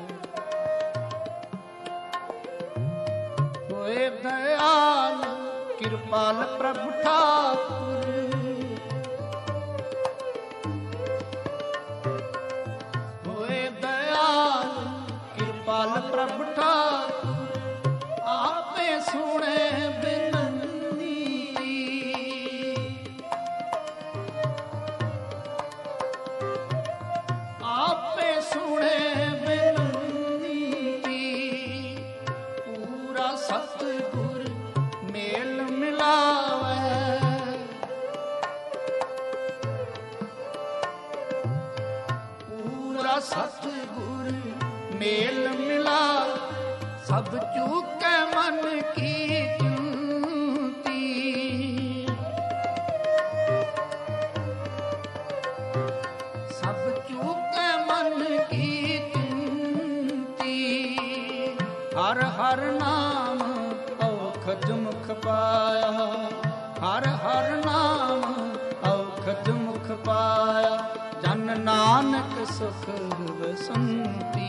ਹੋਏ ਦਇਆਲ ਕਿਰਪਾਲ ਪ੍ਰਭ ਠਾਕੁਰ, ਹੋਏ ਦਇਆਲ ਕਿਰਪਾਲ ਪ੍ਰਭ ਠਾਕੁਰ। ਆਪੇ ਸੁਣੇ ਬਿਨੰਤੀ, ਆਪੇ ਸੁਣੇ ਬਿਨੰਤੀ। ਪੂਰਾ ਸਤਿਗੁਰ ਮੇਲ ਮਿਲਾਵੈ, ਪੂਰਾ ਸਤਿਗੁਰ ਮੇਲ ਮਿਲਾ। ਸਭ ਚੂਕੈ ਮਨ ਕੀ ਚਿੰਤੀ, ਸਭ ਚੂਕੈ ਮਨ ਕੀ ਚਿੰਤੀ। ਹਰ ਹਰ ਨਾਮ ਔਖਦ ਮੁਖ ਪਾਇਆ, ਹਰ ਹਰ ਨਾਮ ਔਖਦ ਮੁਖ ਪਾਇਆ। ਜਨ ਨਾਨਕ ਸੁਖ ਵਸੰਤੀ,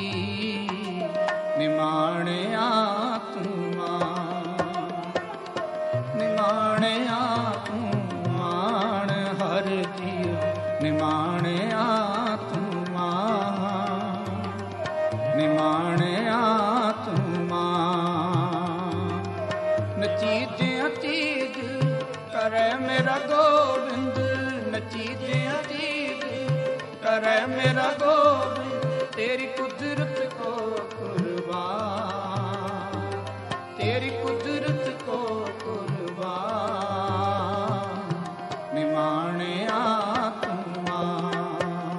ਨਿਮਾਣਿਆ ਤੂੰ ਮਾਣ, ਨਿਮਾਣਿਆ ਤੂੰ ਮਾਣ। ਹਰ ਜੀਉ ਨਿਮਾਣਿਆ ਤੂੰ ਮਾਣ, ਨਿਮਾਣਿਆ ਤੂੰ ਮਾਣ। ਨਚੀਜਿਆ ਚੀਜ ਕਰੈ ਮੇਰਾ ਗੋਬਿੰਦ, ਨਚੀਜਿਆ ਚੀਜ ਕਰੈ ਮੇਰਾ ਗੋਬਿੰਦ। ਤੇਰੀ ਕੁਦਰਤ ਕੋ ਕੁਰਬਾਨ, ਤੇਰੀ ਕੁਦਰਤ ਕੋ ਕੁਰਬਾਨ। ਨਿਮਾਣਿਆ ਤੂੰ ਮਾਣ,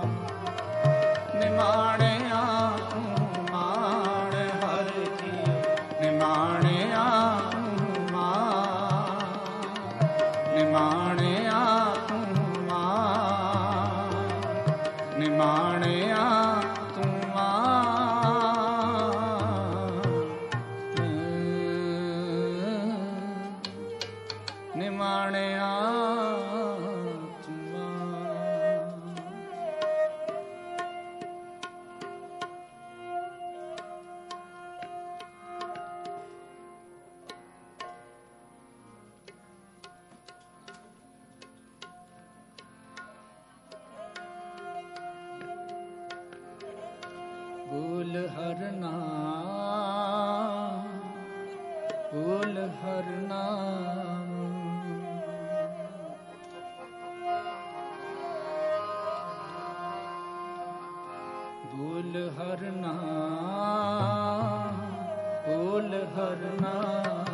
ਨਿਮਾਣਿਆ ਤੂੰ ਮਾਣ। ਹਰ ਜੀਉ ਨਿਮਾਣਿਆ ਤੂੰ ਮਾਣ, ਨਿਮਾਣਿਆ ਤੂੰ ਮਾਣ, ਨਿਮਾਣਿਆ ਤੂੰ ਮਾਣ, ਨਿਮਾਣਿਆ ਤੂੰ ਮਾਣ। ਬੋਲ ਹਰ ਨਾਮ, ਬੋਲ ਹਰ ਨਾਮ। ਬੋਲ ਹਰ ਨਾਮ, ਬੋਲ ਹਰ ਨਾਮ,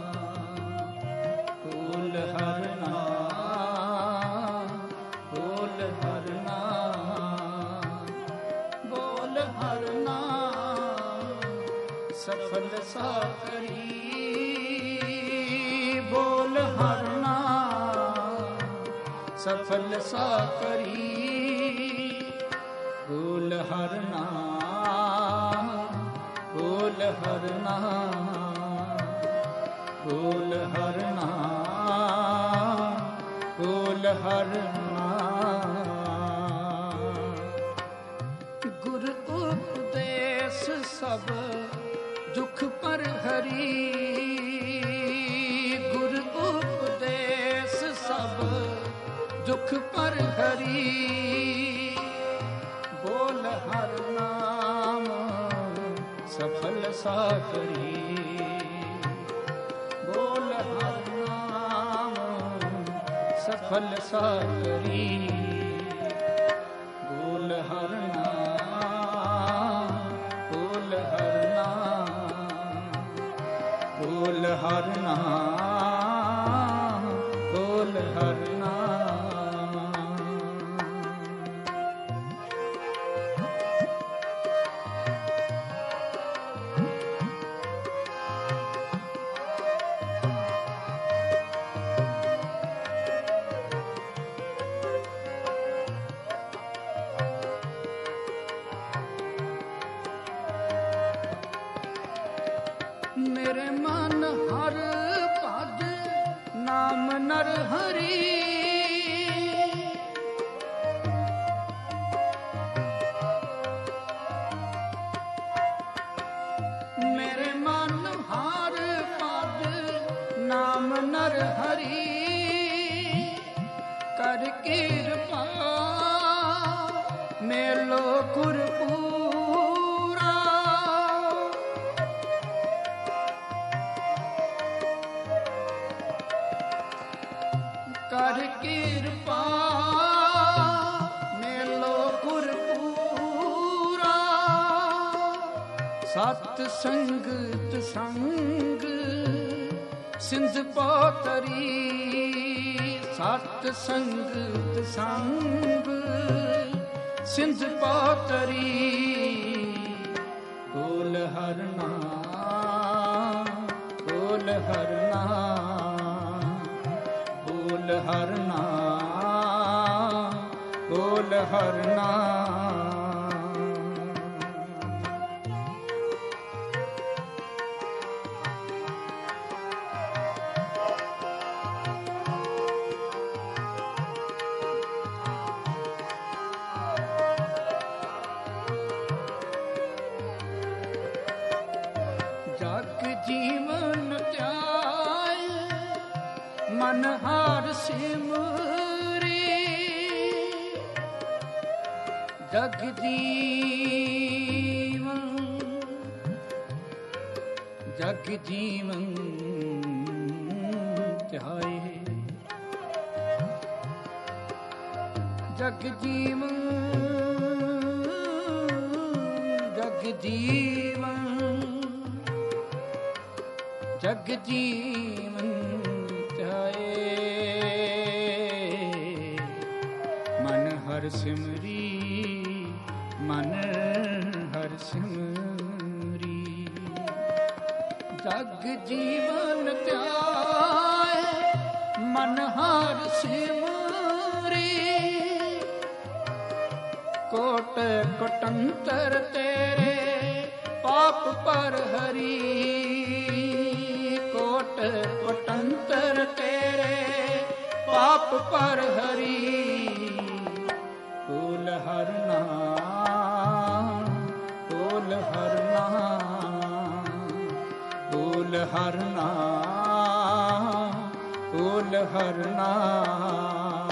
ਬੋਲ ਹਰ ਨਾਮ, ਬੋਲ ਹਰ ਨਾਮ, ਬੋਲ ਹਰ ਨਾਮ। ਸਫਲ ਸਾਕਰੀ ਬੋਲ ਹਰ ਨਾਮ, ਸਫਲ ਸਾਕਰੀ ਬੋਲ ਹਰ ਨਾਮ, ਬੋਲ ਹਰ ਨਾਮ, ਬੋਲ ਹਰ ਨਾਮ, ਬੋਲ ਹਰ ਨਾਮ। ਗੁਰ ਉਪਦੇਸ਼ ਸਭ ਦੁਖ ਪਰ ਹਰੀ, पर हरी। बोल हर नाम सफल सा करी। बोल हर नाम सफल सा करी। बोल हर नाम, बोल हर नाम, बोल हर नाम, बोल हर नाम। मेरे मन हर पद नाम नर हरि। मेरे मन हर पद नाम नर हरि। कर कृपा मेलो गुरपुरा। कर कृपा मेलो गुरपुरा। सत संगत संग सिंध पौतरी। सत संगत संग सिंध पौतरी। बोल हर नाम, बोल हर नाम, बोल हर नाम, बोल हर नाम। जग जीवन त्याय मन हार सिमरी। जग जीवन, जग जीवन त्याय। जग जीवन, जग जीवन, जग जीवन त्याए। मन हर सिमरी, मन हर सिमरी। जग जीवन त्याए मन हर सिमरी। कोट कोटंतर तेरे पाप पर हरी। कोट कोटंतर तेरे पाप पर हरी। बोल हर नाम, बोल हर नाम, बोल हर नाम, बोल हर नाम।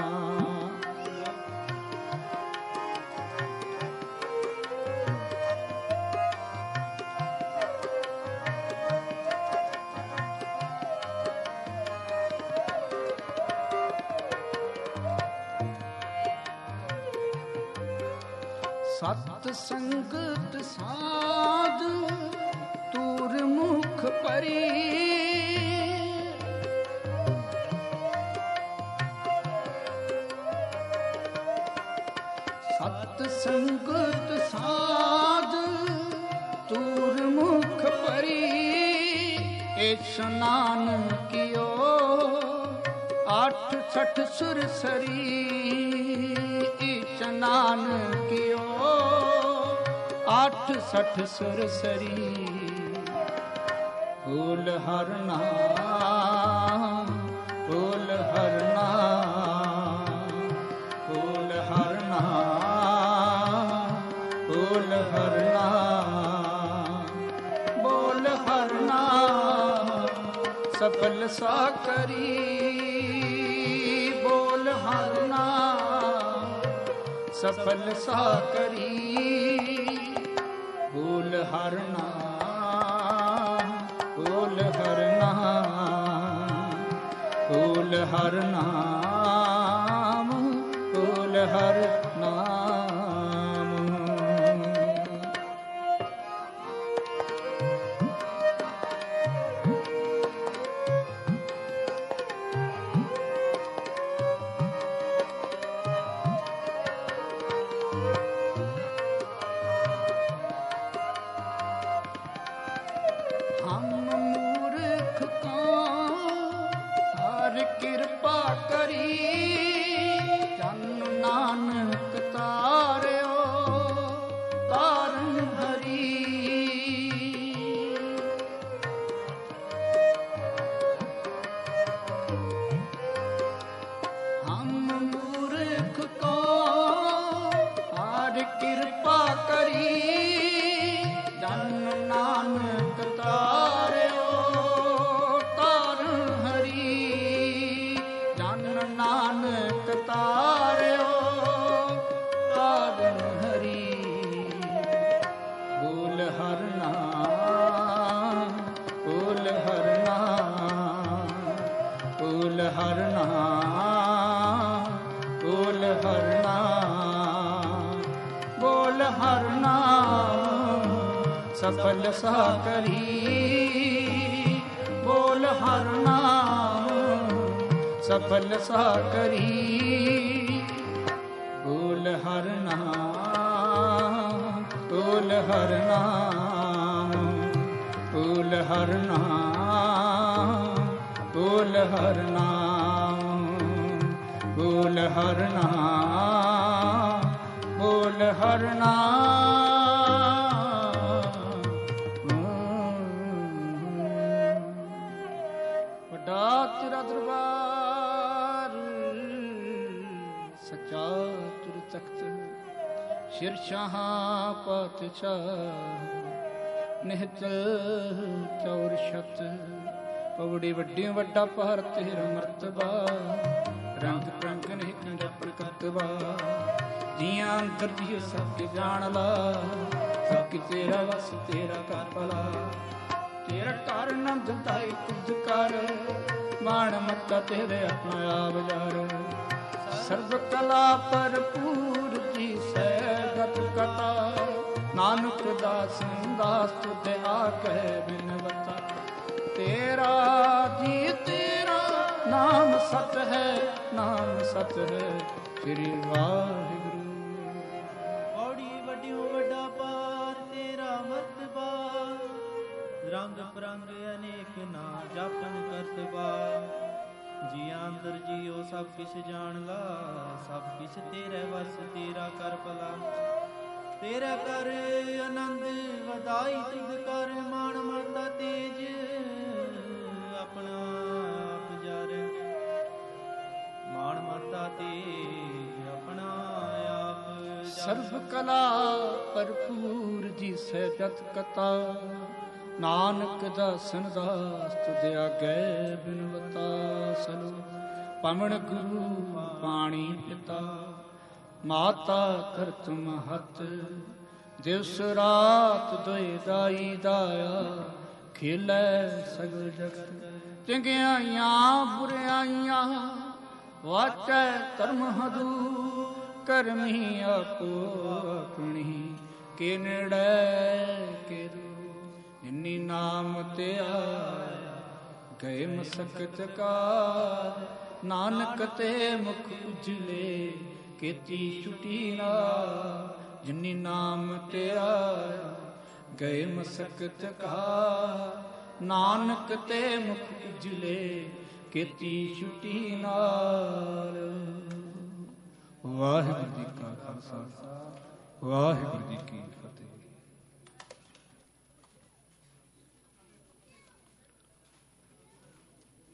सत संगत साध तूर मुख परी। सत संगत साध तूर मुख परी। ए स्नान कियो आठ छठ सुरसरी। स्नान कियो आठ सठ सुरसरी। बोल हर नाम, बोल हर नाम, बोल हर नाम, बोल हर नाम, बोल हर नाम सफल सा करी। बोल हर नाम, ਸਫਲ ਸਾ ਕਰੀ। ਬੋਲ ਹਰ ਨਾਮ ਬੋਲ ਹਰ ਨਾਮ ਬੋਲ ਹਰ ਨਾਮ ਬੋਲ ਹਰ ਨਾਮ। ਹਮ ਮੂਰਖ ਕੋ ਹਰ ਕਿਰਪਾ ਕਰੀ। ਜਨ ਨਾਨਕ ਤਾਰਿਓ ਤਾਰਨ ਹਰੀ। ਹਮ ਮੂਰਖ ਕੋ ਹਰ ਕਿਰਪਾ ਕਰੀ। ਜਨ ਨਾਨਕ ਤਾਰਿਓ ਤਾਰਨ ਹਰੀ। ਜਨ ਨਾਨਕ ਤਾਰਿਓ ਤਾਰਨ ਹਰੀ। ਬੋਲ ਹਰ ਨਾਮ ਬੋਲ ਹਰ ਨਾਮ ਬੋਲ ਹਰ ਨਾਮ ਬੋਲ ਹਰ ਨਾਮ ਬੋਲ ਹਰ ਨਾਮ ਸਫਲ ਸਾ ਕਰੀ। ਬੋਲ ਹਰ ਨਾਮ ਸਫਲ ਸਾ ਕਰੀ। ਬੋਲ ਹਰ ਨਾਮ ਬੋਲ ਹਰ ਨਾਮ ਬੋਲ ਹਰ ਨਾਮ ਬੋਲ ਹਰ ਨਾਮ ਬੋਲ ਹਰ ਨਾਮ ਬੋਲ ਹਰ ਨਾਮ। ਵੱਡਾ ਤੇਰਾ ਦਰਬਾਰ ਸੱਚਾ ਤੁਰ ਤਖਤ। ਸ਼ਿਰਸ਼ਾਹਾਂ ਪਾਤਸ਼ਾਹ ਨਿਹਚਲ ਚੌਰ ਛਤ। ਪੌੜੀ ਵੱਡੀ ਵੱਡਾ ਪਹਰ ਤੇਰਾ ਮਰਤਬਾ। ਰੰਗ ਪ੍ਰੰਗ ਨਹੀਂ ਕੰਡਾ ਪ੍ਰਕਤਵਾ। ਜੀਆਂ ਅੰਦਰ ਜੀ ਸਭ ਕੇ ਜਾਣ ਲਾ। ਸਭ ਕੀ ਤੇਰਾ ਵਸ ਤੇਰਾ ਘਰ ਭਲਾ। ਤੇਰਾ ਘਰ ਨੰਦ ਦਾਈ ਤੁਝ ਕਰ। ਮਾਣ ਮੱਤਾ ਤੇਰੇ ਆਪਣਾ ਆਪ ਯਾਰ। ਸਰਬ ਕਲਾ ਭਰਪੂਰ ਜੀ ਸਹਿਗਤ ਕਥਾ। ਨਾਨਕ ਦਾਸ ਦਾਸ ਤੁਧੇ ਆਖੇ ਬਿਨਵਤਾ। ਤੇਰਾ ਜੀ ਤੇਰਾ ਨਾਮ ਸਤ ਹੈ ਨਾਮ ਸਤ ਹੈ ਸ੍ਰੀ ਵਾਹਿਗੁਰੂ। ਔੜੀ ਵੱਡਿਓ ਵੱਡਾ ਪਾਰ ਤੇਰਾ ਮਰਤਬਾ। ਰੰਗ ਪ੍ਰੰਗ ਅਨੇਕ ਨਾ ਜਾਪਨ ਕਰਤਬਾ। ਜੀਆਂ ਅੰਦਰ ਜੀਓ ਸਭ ਕਿਛ ਜਾਣ ਲਾ। ਸਭ ਕਿਛ ਤੇਰੇ ਵਸ ਤੇਰਾ ਕਰ ਭਲਾ। ਤੇਰਾ ਕਰ ਆਨੰਦ ਵਧਾਈ ਤੁਧ ਕਰ। ਮਾਣ ਮਰਤਾ ਤੇਜ ਆਪਣਾ ਆਪ ਜਾਰੇ। ਮਾਣ ਮਰਤਾ ਤੇਜ ਆਪਣਾ ਆਪ ਜਾਰੇ। ਸਰਬ ਕਲਾ ਭਰਪੂਰ ਜੀ ਸਹਿਜਤ ਕਤਾ। ਨਾਨਕ ਦਾਸਨ ਦਾਸ ਤੁਧ ਆਗੇ ਬਿਨਵਤਾ। ਸਲੋ ਪਵਨ ਗੁਰੂ ਪਾਣੀ ਪਿਤਾ। ਮਾਤਾ ਧਰਤ ਮਹਤ। ਦਿਵਸ ਰਾਤ ਦੋਇ ਦਾਈ ਦਾਇਆ। ਖੇਲੇ ਸਗਲ ਜਗਤ। ਚੰਗਿਆਈਆਂ ਬੁਰਿਆਈਆਂ ਵਾਚੈ ਧਰਮ ਹਦੂ। ਕਰਮੀ ਆਪੋ ਆਪਣੀ ਕੇ ਨੇੜੇ ਕੇ ਦੂਰ। ਜਿਨੀ ਨਾਮ ਤੇ ਆਇਆ ਗਏ ਮਸਕਤ ਕਾਰ। ਨਾਨਕ ਤੇ ਮੁਖ ਉਜਲੇ ਕੀਤੀ ਛੁਟੀ ਨਾ। ਜਿਨੀ ਨਾਮ ਤੇ ਆਇਆ ਗਏ ਮਸਕਤ ਕਾਰ। ਨਾਨਕ ਤੇ ਮੁਖ ਉਜਲੇ ਕੀਤੀ ਛੁਟੀ ਨਾਲ। ਵਾਹਿਗੁਰੂ ਜੀ ਕਾ ਖਾਲਸਾ ਵਾਹਿਗੁਰੂ ਜੀ ਕੀ